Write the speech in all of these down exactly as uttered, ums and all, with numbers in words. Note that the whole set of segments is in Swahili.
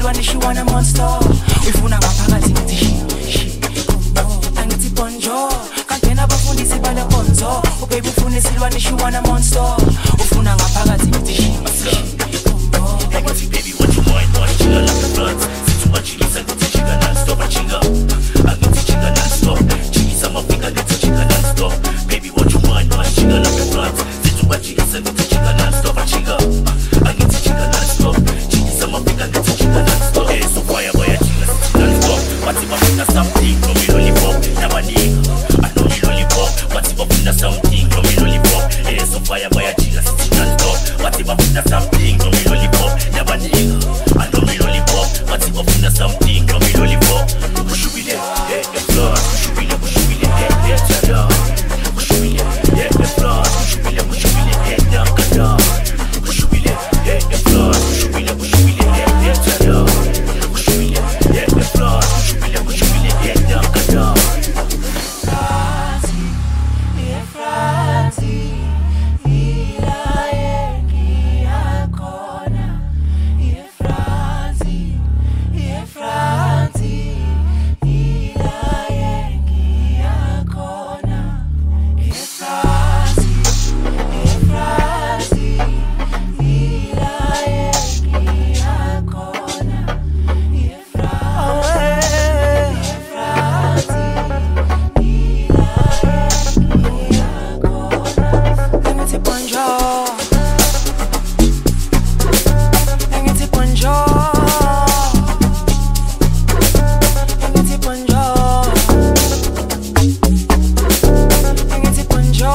silwane she wanna monster. Ifuna ngaphakathi ngithi shi angithi bonjo kangena abafundisi bale nkonzo. Baby ufuna silwane she wanna monster. Ufuna ngaphakathi ngithi shi baby what you want want chinga like the floods. Sithi wachilisa ngithi chinga non-stop chinga. Angithi chinga non-stop. Chingisa mafika ngithi chinga non-stop. Baby what you want want chinga like the floods. Sithi wachilisa ngithi chinga non-stop chinga. Angithi chinga non-stop. Chingisa mafika ngithi chinga non-stop. Hey so fire boy chinga non-stop. What's if I feel something from me lollipop? Never nigga I know me lollipop. What's if I feel something from me lollipop? Hey so fire boy chinga non-stop. What's if I feel something from me lollipop? Never nigga I know me lollipop. What's if I feel something from me lollipop? Kushubile yeah the floor. Kushubile kushubile yeah yeah tada. Kushubile yeah the floor. Kushubile kushubile yeah yeah kada. Kushubile yeah the floor. Kushubile kushubile yeah yeah tada. Kushubile yeah the floor. Kushubile kushubile yeah yeah kada. Frazi, yeah frazi, ila yengi yakona. Yeah frazi, yeah frazi, ila yengi yakona. Yeah frazi, yeah frazi, ila yengi yakona. Yeah frazi, yeah frazi. Angithi bonjo Angithi bonjo Angithi bonjo Angithi bonjo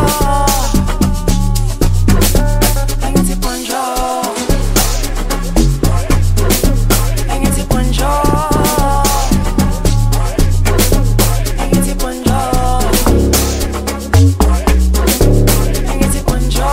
Angithi bonjo Angithi bonjo Angithi bonjo Angithi bonjo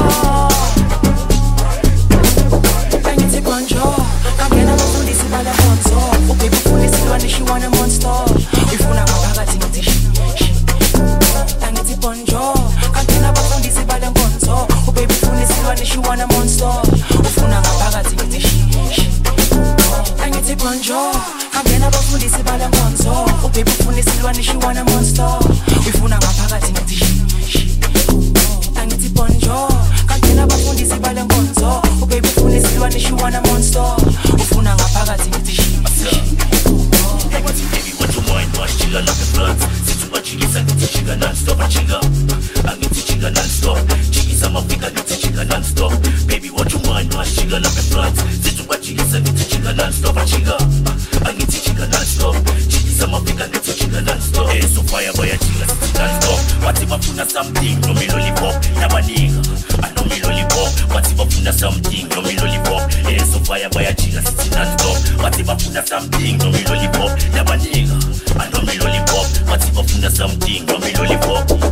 Angithi bonjo kangena abafundisi bala bonzo. Baby ufuna silwane she wanna monster. Ifuna ngaphakathi ngithi shi angithi bonjo kangena abafundisi bala bonzo. Baby ufuna silwane she wanna monster. Ufuna ngaphakathi ngithi shi angithi bonjo kangena abafundisi bala bonzo. Baby ufuna silwane she wanna monster. Ifuna ngaphakathi ngithi shi angithi bonjo kangena abafundisi bale nkonzo. Baby ufuna silwane she wanna monster. Ufuna ngaphakathi ngithi shi Angithi baby what you want want chinga like the floods. Sithi wachilisa ngithi chinga non-stop chinga. Angithi chinga non-stop. Chingisa mafika ngithi chinga non-stop. Baby what you want want chinga like the floods. Sithi wachilisa ngithi chinga non-stop chinga. Angithi chinga non-stop. Chingisa mafika ngithi chinga non-stop. Hey so fire boy chinga non-stop. What if I feel something from me lollipop? Never nigga I know me lollipop. What if I feel something from me lollipop? Hey so fire boy chinga non-stop. What if I feel something from me lollipop? Never nigga I know me lollipop. What if I feel something from me lollipop?